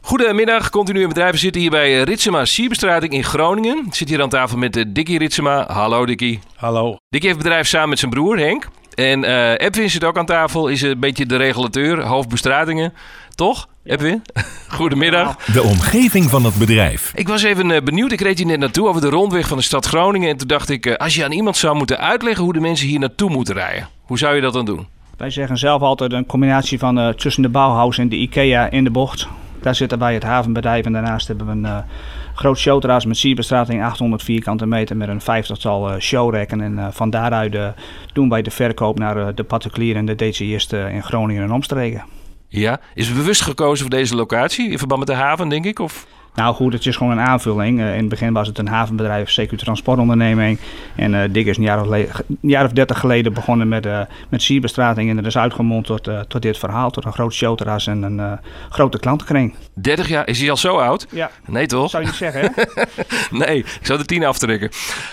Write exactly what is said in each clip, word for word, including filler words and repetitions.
Goedemiddag, continu in bedrijven zitten hier bij Ritsema Sierbestrating in Groningen. Ik zit hier aan tafel met Dickie Ritsema. Hallo Dickie. Hallo. Dickie heeft bedrijf samen met zijn broer Henk. En uh, Edwin zit ook aan tafel, is een beetje de regulateur, hoofdbestratingen. Toch, Edwin? Goedemiddag. De omgeving van het bedrijf. Ik was even uh, benieuwd, ik reed hier net naartoe over de rondweg van de stad Groningen. En toen dacht ik, uh, als je aan iemand zou moeten uitleggen hoe de mensen hier naartoe moeten rijden. Hoe zou je dat dan doen? Wij zeggen zelf altijd een combinatie van uh, tussen de Bauhaus en de IKEA in de bocht. Daar zitten wij het havenbedrijf en daarnaast hebben we een uh, groot showterras met sierbestrating, achthonderd vierkante meter met een vijftigtal uh, showrekken. En uh, van daaruit uh, doen wij de verkoop naar uh, de particulier en de detailisten in Groningen en omstreken. Ja, is het bewust gekozen voor deze locatie in verband met de haven, denk ik? Of? Nou goed, het is gewoon een aanvulling. Uh, in het begin was het een havenbedrijf, C Q transportonderneming. En uh, Dick is een jaar of, le- een jaar of dertig geleden begonnen met, uh, met sierbestrating. En dat is uitgemond tot, uh, tot dit verhaal, tot een groot showterras en een uh, grote klantenkring. dertig jaar? Is hij al zo oud? Ja. Nee toch? Zou je niet zeggen, hè? Nee, ik zou de tien aftrekken.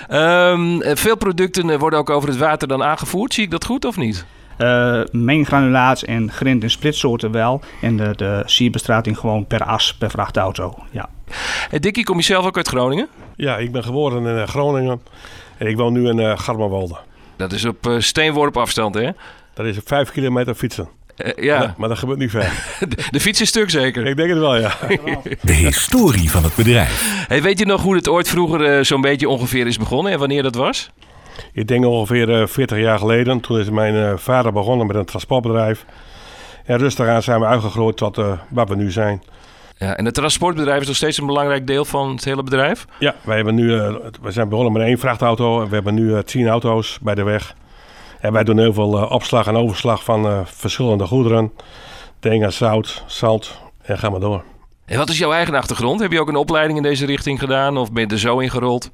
Um, veel producten worden ook over het water dan aangevoerd. Zie ik dat goed of niet? Uh, meengranulaat en grind en splitsoorten wel. En de, de sierbestrating gewoon per as, per vrachtauto. Ja. Hey Dickie, kom je zelf ook uit Groningen? Ja, ik ben geboren in uh, Groningen en ik woon nu in uh, Garmerwolde. Dat is op uh, steenworp afstand, hè? Dat is op vijf kilometer fietsen. Uh, ja. Maar, maar dat gebeurt niet ver. de, de fiets is stuk zeker? Ik denk het wel, ja. De historie van het bedrijf. Hey, weet je nog hoe het ooit vroeger uh, zo'n beetje ongeveer is begonnen en wanneer dat was? Ik denk ongeveer uh, veertig jaar geleden. Toen is mijn uh, vader begonnen met een transportbedrijf. En rustig aan zijn we uitgegroeid tot uh, waar we nu zijn. Ja, en het transportbedrijf is nog steeds een belangrijk deel van het hele bedrijf? Ja, wij hebben nu, uh, we zijn begonnen met één vrachtauto. En we hebben nu uh, tien auto's bij de weg. En wij doen heel veel uh, opslag en overslag van uh, verschillende goederen. Denk aan zout, zand en ga maar door. En wat is jouw eigen achtergrond? Heb je ook een opleiding in deze richting gedaan of ben je er zo ingerold?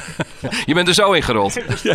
Je bent er zo ingerold.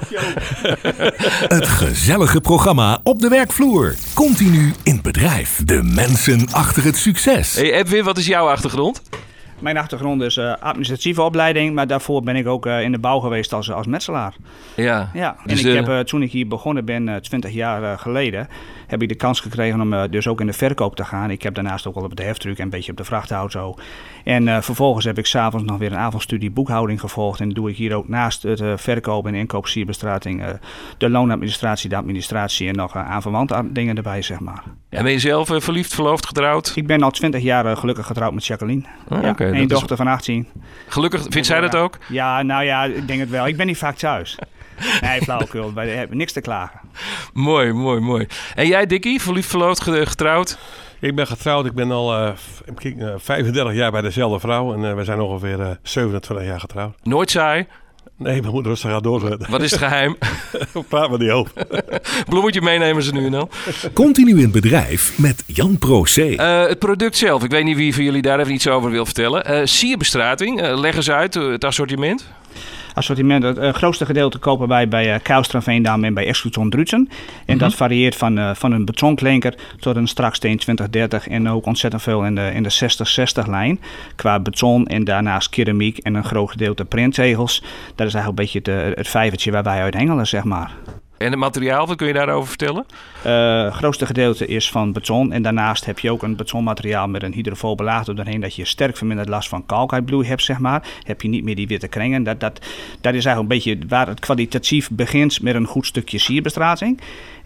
Het gezellige programma op de werkvloer. Continu in bedrijf. De mensen achter het succes. Hey Edwin, wat is jouw achtergrond? Mijn achtergrond is uh, administratieve opleiding, maar daarvoor ben ik ook uh, in de bouw geweest als, als metselaar. Ja. Ja. En dus ik uh... heb, uh, toen ik hier begonnen ben, uh, twintig jaar uh, geleden, heb ik de kans gekregen om uh, dus ook in de verkoop te gaan. Ik heb daarnaast ook al op de heftruck en een beetje op de vrachtauto. En uh, vervolgens heb ik s'avonds nog weer een avondstudie boekhouding gevolgd. En doe ik hier ook naast het uh, verkoop en inkoop sierbestrating uh, de loonadministratie, de administratie en nog uh, aanverwante dingen erbij, zeg maar. En ben je zelf uh, verliefd, verloofd, getrouwd? Ik ben al twintig jaar uh, gelukkig getrouwd met Jacqueline. Ah, ja, okay, een dochter is... van achttien. Gelukkig, vindt zij dat ook? Ja, nou ja, ik denk het wel. Ik ben niet vaak thuis. Nee, flauwekul. Wij hebben niks te klagen. Mooi, mooi, mooi. En jij, Dickie, verliefd, verloofd, getrouwd? Ik ben getrouwd. Ik ben al uh, vijfendertig jaar bij dezelfde vrouw. En uh, we zijn ongeveer uh, zevenentwintig jaar getrouwd. Nooit saai? Nee, we moeten rustig gaan doorzetten. Wat is het geheim? Praat maar niet over. Bloemetje meenemen ze nu en dan. Continu in het bedrijf met Jan Procé. Uh, het product zelf. Ik weet niet wie van jullie daar even iets over wil vertellen. Uh, sierbestrating. Uh, leg eens uit uh, het assortiment. Assortiment, het uh, grootste gedeelte kopen wij bij uh, Kuilstra Veendam en bij Excluton Drutsen. En mm-hmm. dat varieert van, uh, van een betonklinker tot een straksteen twintig dertig en ook ontzettend veel in de, in de zestig zestig lijn. Qua beton en daarnaast keramiek en een groot gedeelte printtegels. Dat is eigenlijk een beetje het, het vijvertje waar wij uit hengelen, zeg maar. En het materiaal, wat kun je daarover vertellen? Uh, het grootste gedeelte is van beton. En daarnaast heb je ook een betonmateriaal met een hydrofobe laag doorheen. Dat je sterk verminderd last van kalkuitbloei hebt, zeg maar. Heb je niet meer die witte kringen. Dat, dat, dat is eigenlijk een beetje waar het kwalitatief begint met een goed stukje sierbestrating.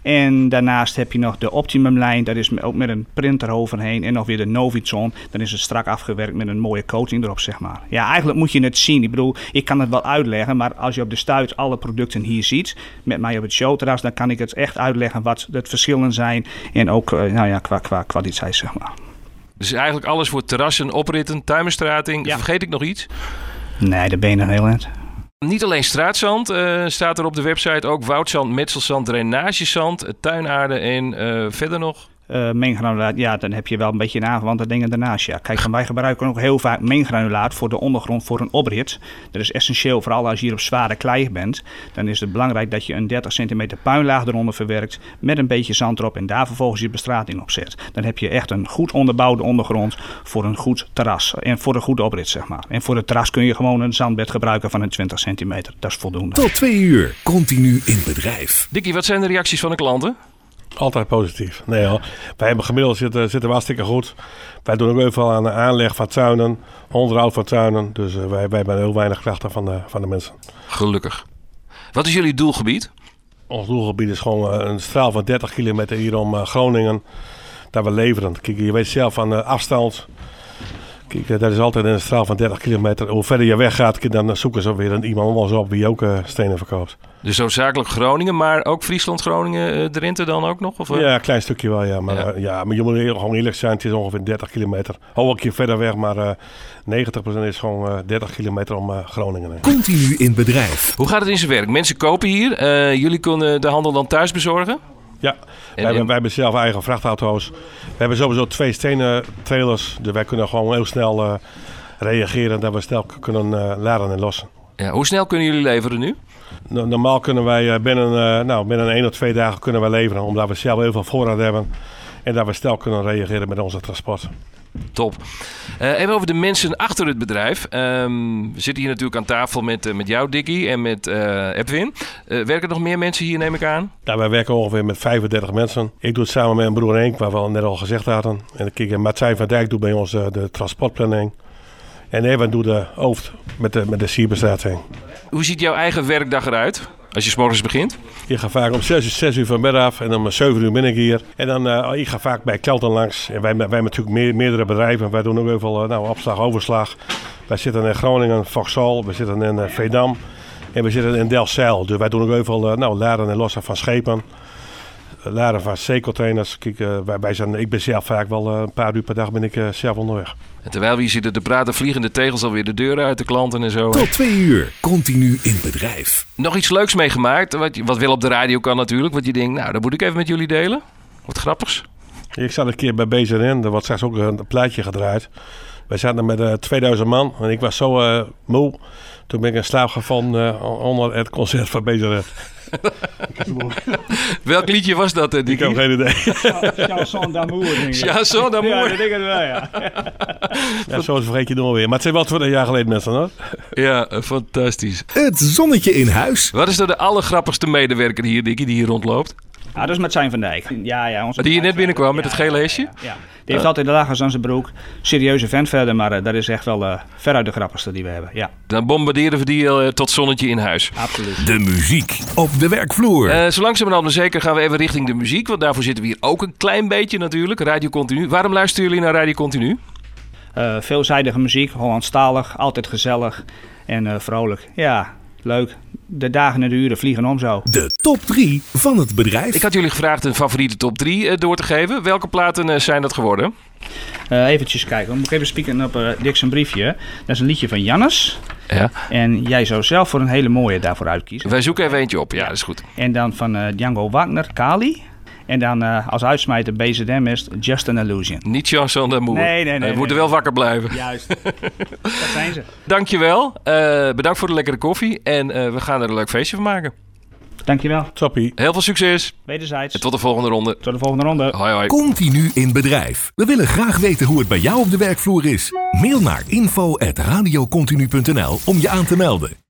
En daarnaast heb je nog de Optimum-lijn. Dat is ook met een printer overheen. En nog weer de Novitron. Dan is het strak afgewerkt met een mooie coating erop, zeg maar. Ja, eigenlijk moet je het zien. Ik bedoel, ik kan het wel uitleggen. Maar als je op de stuit alle producten hier ziet, met mij op het showterras, dan kan ik het echt uitleggen wat de verschillen zijn. En ook nou ja, qua, qua kwaliteit, zeg maar. Dus eigenlijk alles voor terrassen, opritten, tuinbestrating. Ja. Vergeet ik nog iets? Nee, daar ben je nog heel eind. Niet alleen straatzand uh, staat er op de website, ook woudzand, metselzand, drainagezand, tuinaarde en uh, verder nog? Uh, meengranulaat, ja, dan heb je wel een beetje een aanverwante dingen daarnaast. Ja. Kijk, wij gebruiken ook heel vaak meengranulaat voor de ondergrond voor een oprit. Dat is essentieel, vooral als je hier op zware klei bent. Dan is het belangrijk dat je een dertig centimeter puinlaag eronder verwerkt met een beetje zand erop en daar vervolgens je bestrating op zet. Dan heb je echt een goed onderbouwde ondergrond voor een goed terras en voor een goede oprit, zeg maar. En voor het terras kun je gewoon een zandbed gebruiken van een twintig centimeter. Dat is voldoende. Tot twee uur, continu in bedrijf. Dickie, wat zijn de reacties van de klanten? Altijd positief. Nee hoor. Wij hebben gemiddeld zitten, zitten we hartstikke goed. Wij doen ook heel veel aan de aanleg van tuinen, onderhoud van tuinen. Dus uh, wij, wij hebben heel weinig klachten van de, van de mensen. Gelukkig. Wat is jullie doelgebied? Ons doelgebied is gewoon uh, een straal van dertig kilometer hier om uh, Groningen. Dat we leveren. Kijk, je weet zelf van uh, afstand. Kijk, uh, dat is altijd een straal van dertig kilometer. Hoe verder je weggaat, dan zoeken ze weer een, iemand anders op wie ook uh, stenen verkoopt. Dus hoofdzakelijk Groningen, maar ook Friesland, Groningen, uh, Drenthe dan ook nog? Of, uh? Ja, een klein stukje wel, ja. Maar, Ja. uh, ja, maar je moet heel, gewoon eerlijk zijn, het is ongeveer dertig kilometer. Al een keer verder weg, maar uh, negentig procent is gewoon uh, dertig kilometer om uh, Groningen heen. Continu in bedrijf. Hoe gaat het in zijn werk? Mensen kopen hier. Uh, jullie kunnen de handel dan thuis bezorgen? Ja, wij, hebben, wij hebben zelf eigen vrachtauto's. We hebben sowieso twee stenen trailers, dus wij kunnen gewoon heel snel uh, reageren dat we snel kunnen uh, laden en lossen. Ja, hoe snel kunnen jullie leveren nu? No- normaal kunnen wij uh, binnen, uh, nou, binnen één of twee dagen kunnen wij leveren, omdat we zelf heel veel voorraad hebben en dat we snel kunnen reageren met onze transport. Top. Uh, even over de mensen achter het bedrijf. Um, we zitten hier natuurlijk aan tafel met, uh, met jou, Dickie, en met uh, Edwin. Uh, werken er nog meer mensen hier, neem ik aan? Ja, wij werken ongeveer met vijfendertig mensen. Ik doe het samen met mijn broer Henk, waar we al net al gezegd hadden. En kijk, Martijn van Dijk doet bij ons uh, de transportplanning. En Evan doet de hoofd met de, met de sierbestrating. Hoe ziet jouw eigen werkdag eruit als je 's morgens begint? Ik ga vaak om zes uur, zes uur vanmiddag af en om zeven uur ben ik hier. En dan uh, ik ga vaak bij klanten langs. En wij, wij hebben natuurlijk meer, meerdere bedrijven. Wij doen ook heel veel uh, nou, opslag, overslag. Wij zitten in Groningen, Vauxhall, we zitten in uh, Veendam en we zitten in Delfzijl. Dus wij doen ook heel veel uh, nou, laden en lossen van schepen. Laden van zeecontainers. Kijk, uh, wij, wij zijn, ik ben zelf vaak wel uh, een paar uur per dag ben ik uh, zelf onderweg. En terwijl we hier zitten te praten, vliegen de tegels alweer de deur uit, de klanten en zo. Tot twee uur. Continu in bedrijf. Nog iets leuks meegemaakt, wat, je- wat wel op de radio kan natuurlijk. Wat je denkt, nou, dat moet ik even met jullie delen. Wat grappigs. Ik zat een keer bij B Z N, er wordt straks ook een plaatje gedraaid. Wij zaten met uh, tweeduizend man en ik was zo uh, moe. Toen ben ik in slaap gevallen uh, onder het concert van B Z N. Welk liedje was dat, uh, Ik Dickie? heb geen idee. Chanson d'amour, denk ik. Chanson d'amour. Ja, dat denk ik wel, ja. Ja, zo vergeet je het nog weer. Maar het zijn wel twintig jaar geleden mensen hoor. Ja, uh, fantastisch. Het zonnetje in huis. Wat is nou de allergrappigste medewerker hier, Dickie, die hier rondloopt? Ah, dat is Martijn van Dijk. Ja, ja, onze Die hier net binnenkwam met Ja, het gele hesje? Ja, ja. Die heeft altijd de lachers aan zijn broek. Serieuze vent verder, maar uh, dat is echt wel uh, veruit de grappigste die we hebben. Ja, Dan bombarderen we die uh, tot zonnetje in huis. absoluut. De muziek op de werkvloer. Uh, zo langzamerhand maar zeker gaan we even richting de muziek. Want daarvoor zitten we hier ook een klein beetje natuurlijk. Radio Continu. Waarom luisteren jullie naar Radio Continu? Uh, veelzijdige muziek, Hollandstalig, altijd gezellig en uh, vrolijk. Ja, leuk. De dagen en de uren vliegen om zo. De top drie van het bedrijf. Ik had jullie gevraagd een favoriete top drie uh, door te geven. Welke platen uh, zijn dat geworden? Uh, eventjes kijken, dan moet ik even spieken op uh, Dick zijn briefje. Dat is een liedje van Jannes. Ja. En jij zou zelf voor een hele mooie daarvoor uitkiezen. Wij zoeken even eentje op. Ja, dat is goed. En dan van uh, Django Wagner, Kali. En dan uh, als uitsmijter B Z M is Just an Illusion. Niet Chanson d'amour. Nee, nee, nee, We moeten nee. wel wakker blijven. Juist. Dat zijn ze. Dankjewel. Uh, bedankt voor de lekkere koffie. En uh, we gaan er een leuk feestje van maken. Dankjewel. Toppie. Heel veel succes. Wederzijds. En tot de volgende ronde. Tot de volgende ronde. Hoi hoi. Continu in bedrijf. We willen graag weten hoe het bij jou op de werkvloer is. Mail naar info at radiocontinu punt n l om je aan te melden.